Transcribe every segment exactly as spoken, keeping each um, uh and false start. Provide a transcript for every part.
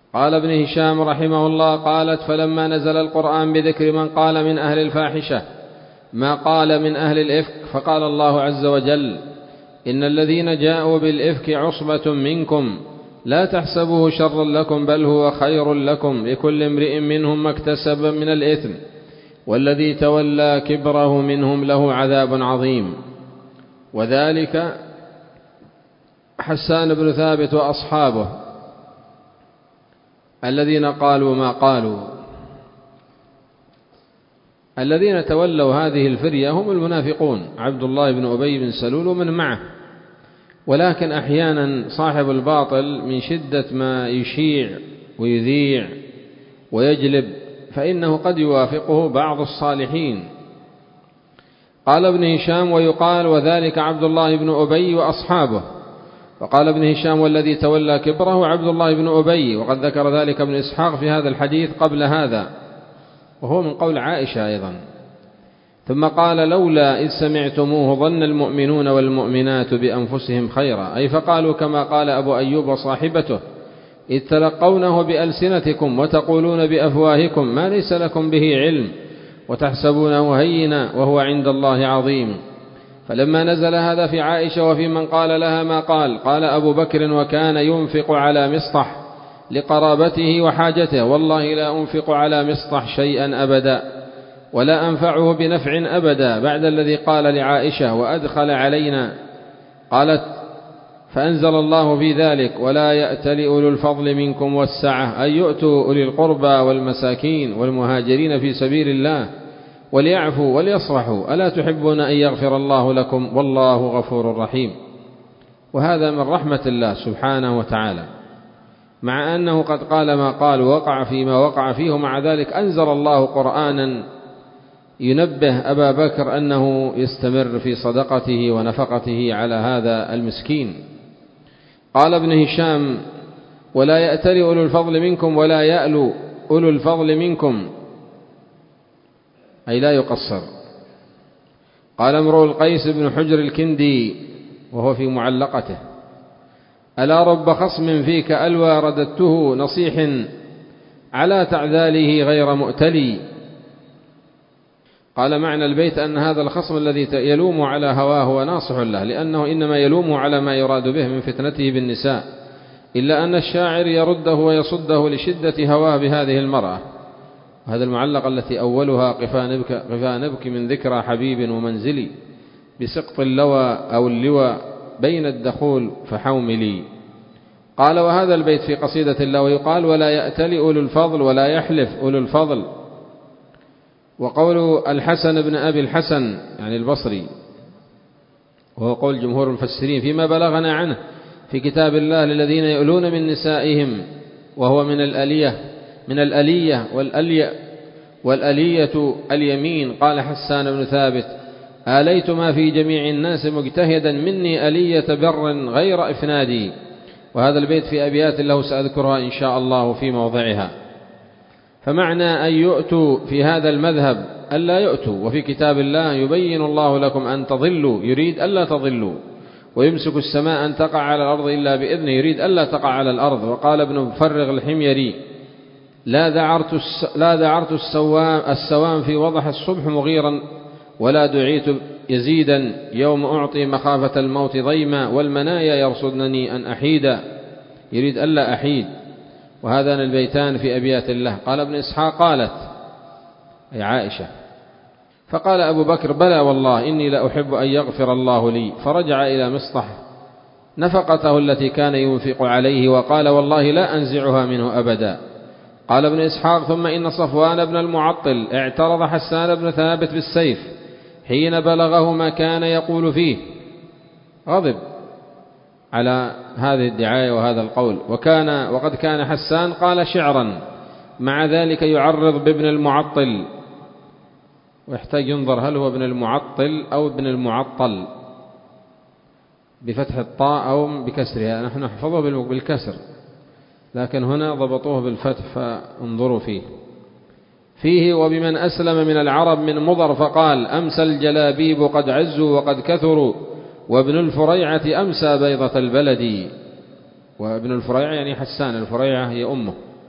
قال ابن هشام رحمه الله قالت فلما نزل القرآن بذكر من قال من أهل الفاحشة ما قال من أهل الإفك فقال الله عز وجل إن الذين جاءوا بالإفك عصبة منكم لا تحسبوه شرا لكم بل هو خير لكم لكل امرئ منهم ما اكتسب من الإثم والذي تولى كبره منهم له عذاب عظيم. وذلك حسان بن ثابت وأصحابه الذين قالوا ما قالوا. الذين تولوا هذه الفرية هم المنافقون عبد الله بن أبي بن سلول ومن معه، ولكن أحيانا صاحب الباطل من شدة ما يشيع ويذيع ويجلب فإنه قد يوافقه بعض الصالحين. قال ابن هشام ويقال وذلك عبد الله بن أبي وأصحابه. وقال ابن هشام والذي تولى كبره عبد الله بن أبي، وقد ذكر ذلك ابن إسحاق في هذا الحديث قبل هذا، وهو من قول عائشة أيضا. ثم قال لولا إذ سمعتموه ظن المؤمنون والمؤمنات بأنفسهم خيرا، أي فقالوا كما قال أبو أيوب وصاحبته إذ تلقونه بألسنتكم وتقولون بأفواهكم ما ليس لكم به علم وتحسبونه هينا وهو عند الله عظيم. فلما نزل هذا في عائشة وفي من قال لها ما قال، قال أبو بكر وكان ينفق على مصطح لقرابته وحاجته والله لا أنفق على مصطح شيئا أبدا ولا أنفعه بنفع أبدا بعد الذي قال لعائشة وأدخل علينا. قالت فأنزل الله في ذلك ولا يأتل أولو الفضل منكم والسعة أن يؤتوا أولي القربى والمساكين والمهاجرين في سبيل الله وليعفوا وليصفحوا ألا تحبون أن يغفر الله لكم والله غفور رحيم. وهذا من رحمة الله سبحانه وتعالى، مع أنه قد قال ما قال ووقع فيما وقع فيه، ومع ذلك أنزل الله قرآنا ينبه أبا بكر أنه يستمر في صدقته ونفقته على هذا المسكين. قال ابن هشام ولا يأتل أولو الفضل منكم ولا يألو أولو الفضل منكم، أي لا يقصر. قال امرؤ القيس بن حجر الكندي وهو في معلقته ألا رب خصم فيك ألوى رددته نصيح على تعذاله غير مؤتلي. قال معنى البيت أن هذا الخصم الذي يلوم على هواه هو ناصح له، لأنه إنما يلوم على ما يراد به من فتنته بالنساء، إلا أن الشاعر يرده ويصده لشدة هواه بهذه المرأة. وهذا المعلق التي أولها قفا نبك, قفا نبك من ذكرى حبيب ومنزلي بسقط اللوى أو اللوى بين الدخول فحوملي. قال وهذا البيت في قصيدة الله ويقال ولا يأتل أولو الفضل ولا يحلف أولو الفضل. وقول الحسن بن أبي الحسن يعني البصري وهو قول جمهور المفسرين فيما بلغنا عنه في كتاب الله للذين يؤلون من نسائهم، وهو من الألية من الألية والألية والألية اليمين. قال حسان بن ثابت آليت ما في جميع الناس مجتهدا مني ألية بر غير إفنادي. وهذا البيت في أبيات له سأذكرها إن شاء الله في موضعها. فمعنى أن يؤتوا في هذا المذهب ألا يؤتوا، وفي كتاب الله يبين الله لكم أن تضلوا يريد ألا تضلوا، ويمسك السماء أن تقع على الأرض إلا بإذنه يريد ألا تقع على الأرض. وقال ابن مفرغ الحميري لا دعرت لا دعرت السوام, السوام في وضح الصبح مغيرا ولا دعيت يزيدا يوم أعطي مخافة الموت ضيما والمنايا يرصدنني أن أحيدا يريد ألا أحيد. وهذان البيتان في أبيات الله. قال ابن إسحاق قالت أي عائشة فقال أبو بكر بلى والله إني لا أحب أن يغفر الله لي، فرجع إلى مصطح نفقته التي كان ينفق عليه وقال والله لا أنزعها منه أبدا. قال ابن إسحاق ثم إن صفوان بن المعطل اعترض حسان بن ثابت بالسيف حين بلغه ما كان يقول فيه، غضب على هذه الدعاية وهذا القول، وكان وقد كان حسان قال شعرا مع ذلك يعرض بابن المعطل، ويحتاج ينظر هل هو ابن المعطل أو ابن المعطل بفتح الطاء أو بكسرها، نحن نحفظه بالكسر لكن هنا ضبطوه بالفتح فانظروا فيه. فيه وبمن أسلم من العرب من مضر فقال أمسى الجلابيب قد عزوا وقد كثروا وابن الفريعة أمسى بيضة البلد. وابن الفريعة يعني حسان، الفريعة هي أمه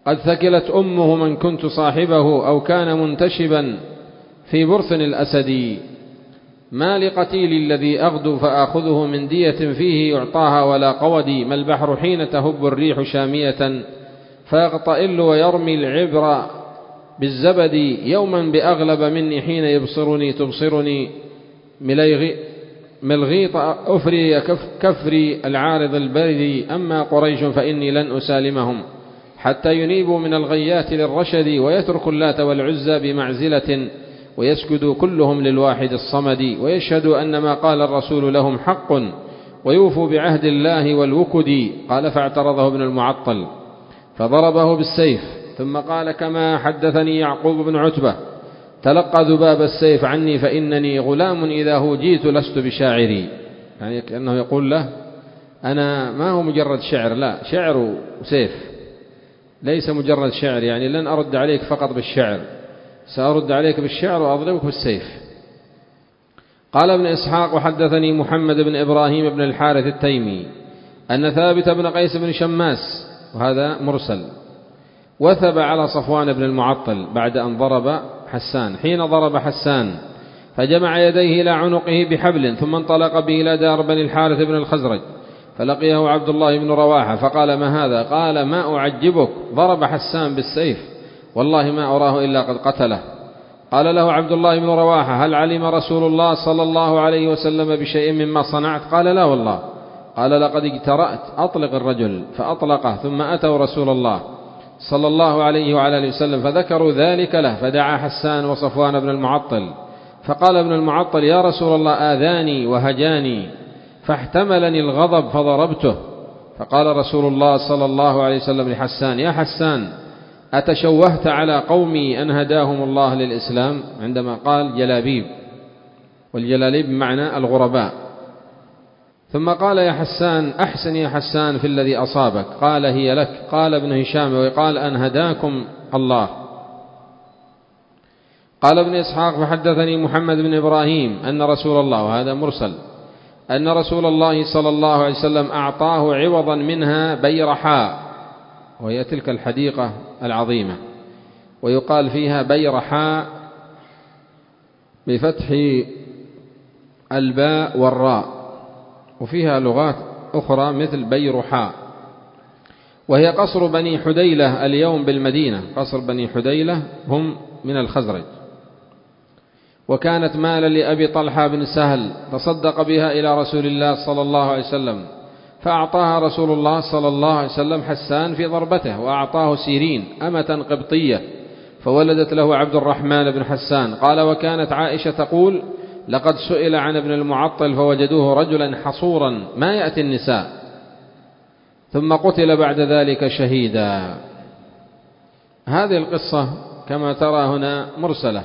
قد ثكلت أمه من كنت صاحبه أو كان منتشبا في برث الأسد. ما لقتيل الذي أغدو فآخذه من دية فيه يعطاها ولا قودي. ما البحر حين تهب الريح شامية فيغطئل ويرمي العبر بالزبد. يوما بأغلب مني حين يبصرني تبصرني ملغيط أفري كفري العارض البرد. أما قريش فإني لن أسالمهم حتى ينيبوا من الغيات للرشد ويترك اللات والعزى بمعزلة ويسجدوا كلهم للواحد الصمد ويشهدوا أن ما قال الرسول لهم حق ويوفوا بعهد الله والوكد. قال فاعترضه ابن المعطل فضربه بالسيف ثم قال كما حدثني يعقوب بن عتبة تلقى ذباب السيف عني فإنني غلام إذا هوجيت لست بشاعري. يعني كأنه يقول له أنا ما هو مجرد شعر، لا، شعر وسيف، ليس مجرد شعر، يعني لن أرد عليك فقط بالشعر، سأرد عليك بالشعر وأضربك بالسيف. قال ابن إسحاق وحدثني محمد بن إبراهيم بن الحارث التيمي أن ثابت بن قيس بن شماس وهذا مرسل وثب على صفوان بن المعطل بعد أن ضرب حسان. حين ضرب حسان فجمع يديه إلى عنقه بحبل ثم انطلق به إلى دار بني الحارث بن الخزرج فلقيه عبد الله بن رواحة فقال ما هذا؟ قال ما أعجبك، ضرب حسان بالسيف والله ما أراه إلا قد قتله. قال له عبد الله بن رواحة هل علم رسول الله صلى الله عليه وسلم بشيء مما صنعت؟ قال لا والله. قال لقد اجترأت، أطلق الرجل، فأطلقه ثم أتوا رسول الله صلى الله عليه وعلى آله وسلم فذكروا ذلك له فدعا حسان وصفوان بن المعطل فقال ابن المعطل يا رسول الله آذاني وهجاني فاحتملني الغضب فضربته. فقال رسول الله صلى الله عليه وسلم لحسان يا حسان أتشوهت على قومي أن هداهم الله للإسلام، عندما قال جلابيب، والجلاليب بمعنى الغرباء. ثم قال يا حسان أحسن يا حسان في الذي أصابك. قال هي لك. قال ابن هشام وقال أن هداكم الله. قال ابن إسحاق فحدثني محمد بن إبراهيم أن رسول الله، وهذا مرسل، أن رسول الله صلى الله عليه وسلم أعطاه عوضا منها بيرحاء، وهي تلك الحديقة العظيمة، ويقال فيها بيرحاء بفتح الباء والراء، وفيها لغات أخرى مثل بيرحاء، وهي قصر بني حديلة اليوم بالمدينة. قصر بني حديلة هم من الخزرج، وكانت مالا لأبي طلحة بن سهل تصدق بها إلى رسول الله صلى الله عليه وسلم فأعطاها رسول الله صلى الله عليه وسلم حسان في ضربته، وأعطاه سيرين أمة قبطية فولدت له عبد الرحمن بن حسان. قال وكانت عائشة تقول لقد سئل عن ابن المعطل فوجدوه رجلا حصورا ما يأتي النساء، ثم قتل بعد ذلك شهيدا. هذه القصة كما ترى هنا مرسلة،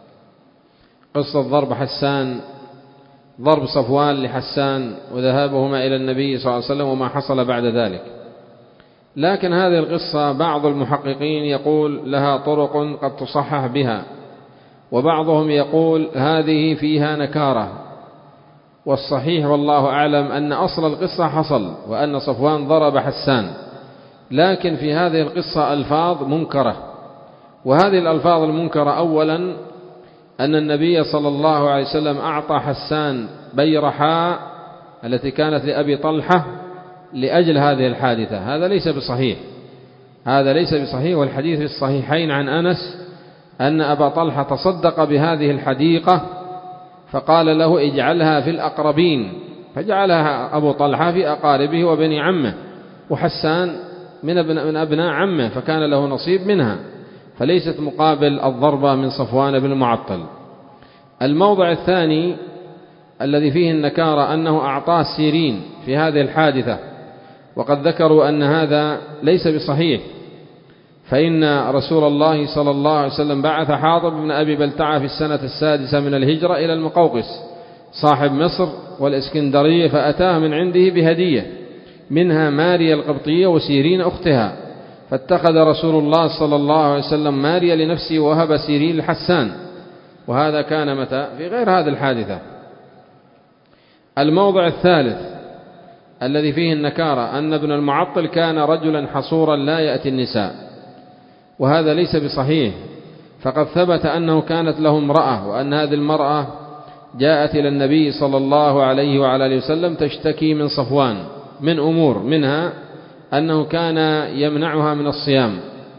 قصة ضرب حسان، ضرب صفوان لحسان وذهابهما إلى النبي صلى الله عليه وسلم وما حصل بعد ذلك. لكن هذه القصة بعض المحققين يقول لها طرق قد تصحح بها، وبعضهم يقول هذه فيها نكارة، والصحيح والله أعلم أن أصل القصة حصل وأن صفوان ضرب حسان، لكن في هذه القصة ألفاظ منكرة. وهذه الألفاظ المنكرة أولا أن النبي صلى الله عليه وسلم أعطى حسان بيرحاء التي كانت لأبي طلحة لأجل هذه الحادثة، هذا ليس بصحيح، هذا ليس بصحيح. والحديث في الصحيحين عن أنس أن أبا طلحة تصدق بهذه الحديقة فقال له اجعلها في الأقربين، فجعلها أبو طلحة في أقاربه وبني عمه، وحسان من أبناء عمه فكان له نصيب منها، فليست مقابل الضربة من صفوان بن المعطل. الموضع الثاني الذي فيه النكارة أنه أعطاه سيرين في هذه الحادثة، وقد ذكروا أن هذا ليس بصحيح، فإن رسول الله صلى الله عليه وسلم بعث حاطب بن أبي بلتعة في السنة السادسة من الهجرة إلى المقوقس صاحب مصر والإسكندرية، فأتاه من عنده بهدية منها ماريا القبطية وسيرين أختها، فاتخذ رسول الله صلى الله عليه وسلم ماريا لنفسه وهب سيرين لحسان، وهذا كان متى؟ في غير هذه الحادثة. الموضع الثالث الذي فيه النكارة أن ابن المعطل كان رجلا حصورا لا يأتي النساء، وهذا ليس بصحيح، فقد ثبت أنه كانت له امرأة، وأن هذه المرأة جاءت إلى النبي صلى الله عليه وعلى آله وسلم تشتكي من صفوان من أمور، منها أنه كان يمنعها من الصيام،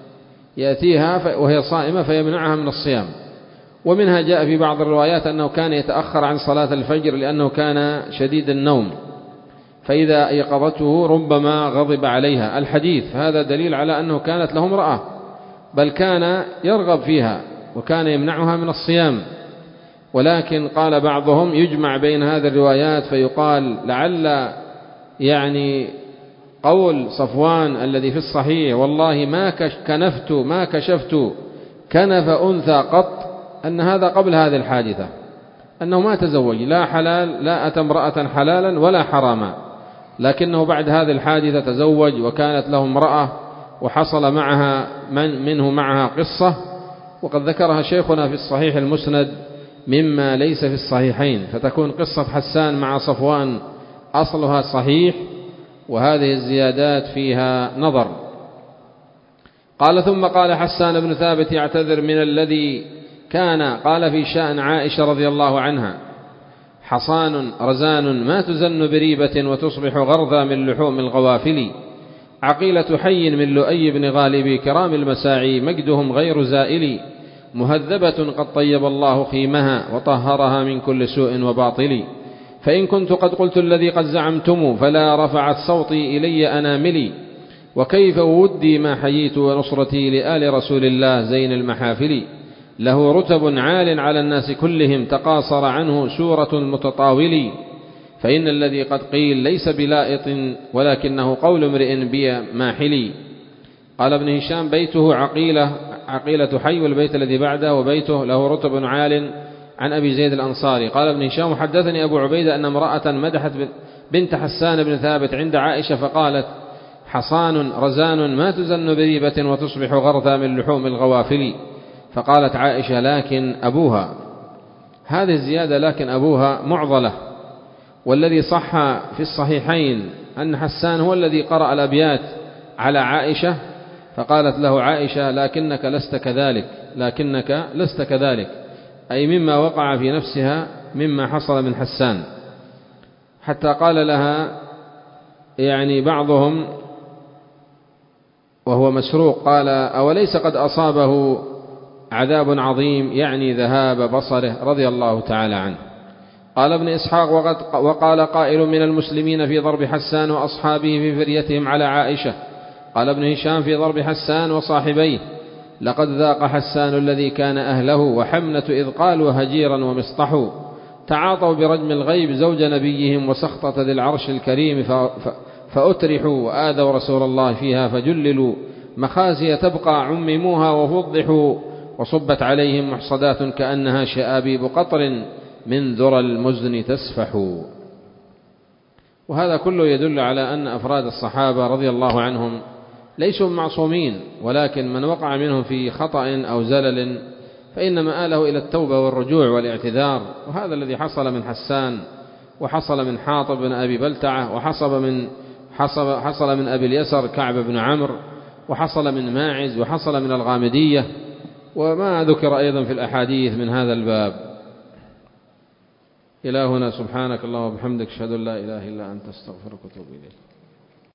يأتيها وهي صائمة فيمنعها من الصيام، ومنها جاء في بعض الروايات أنه كان يتأخر عن صلاة الفجر لأنه كان شديد النوم، فإذا أيقظته ربما غضب عليها. الحديث هذا دليل على أنه كانت له امرأة، بل كان يرغب فيها وكان يمنعها من الصيام. ولكن قال بعضهم يجمع بين هذه الروايات فيقال لعل يعني قول صفوان الذي في الصحيح والله ما كنفت ما كشفت كنف أنثى قط، أن هذا قبل هذه الحادثة، أنه ما تزوج، لا حلال لا أتى امرأة حلالا ولا حراما، لكنه بعد هذه الحادثة تزوج وكانت له امرأة وحصل معها من منه معها قصة، وقد ذكرها شيخنا في الصحيح المسند مما ليس في الصحيحين، فتكون قصة حسان مع صفوان أصلها صحيح، وهذه الزيادات فيها نظر. قال ثم قال حسان بن ثابت يعتذر من الذي كان قال في شأن عائشة رضي الله عنها: حصان رزان ما تزن بريبة وتصبح غرذا من لحوم الغوافل، عقيلة حي من لؤي بن غالب كرام المساعي مجدهم غير زائل، مهذبة قد طيب الله خيمها وطهرها من كل سوء وباطل، فإن كنت قد قلت الذي قد زعمتم فلا رفعت صوتي إلي أناملي، وكيف ودي ما حييت ونصرتي لآل رسول الله زين المحافل، له رتب عال على الناس كلهم تقاصر عنه سورة المتطاول، فإن الذي قد قيل ليس بلائط ولكنه قول امرئ بي ماحلي. قال ابن هشام بيته عقيلة عقيلة حي، والبيت الذي بعده وبيته له رتب عال عن أبي زيد الأنصاري. قال ابن هشام حدثني أبو عبيدة أن امرأة مدحت بنت حسان بن ثابت عند عائشة فقالت: حصان رزان ما تزن بريبة وتصبح غرثا من لحوم الغوافل، فقالت عائشة: لكن أبوها، هذه الزيادة لكن أبوها معضلة، والذي صح في الصحيحين أن حسان هو الذي قرأ الأبيات على عائشة، فقالت له عائشة: لكنك لست كذلك لكنك لست كذلك أي مما وقع في نفسها مما حصل من حسان، حتى قال لها يعني بعضهم وهو مسروق قال: أوليس قد أصابه عذاب عظيم، يعني ذهاب بصره رضي الله تعالى عنه. قال ابن إسحاق: وقال قائل من المسلمين في ضرب حسان وأصحابه في فريتهم على عائشة. قال ابن هشام في ضرب حسان وصاحبيه: لقد ذاق حسان الذي كان أهله، وحمنة إذ قالوا هجيرا ومسطح، تعاطوا برجم الغيب زوج نبيهم وسخطة ذي العرش الكريم، فأترحوا وآذوا رسول الله فيها فجللوا، مخازي تبقى عمموها وفضحوا، وصبت عليهم محصدات كأنها شآبيب قطر من ذرى المزن تسفح. وهذا كله يدل على أن أفراد الصحابة رضي الله عنهم ليسوا معصومين، ولكن من وقع منهم في خطأ أو زلل فإن مآله إلى التوبة والرجوع والاعتذار، وهذا الذي حصل من حسان، وحصل من حاطب بن أبي بلتعة، وحصل من حصل, حصل من أبي اليسر كعب بن عمرو، وحصل من ماعز، وحصل من الغامدية، وما ذكر أيضا في الأحاديث من هذا الباب. إلى هنا، سبحانك اللهم وبحمدك، أشهد أن لا إله إلا أنت، أستغفرك وأتوب إليك.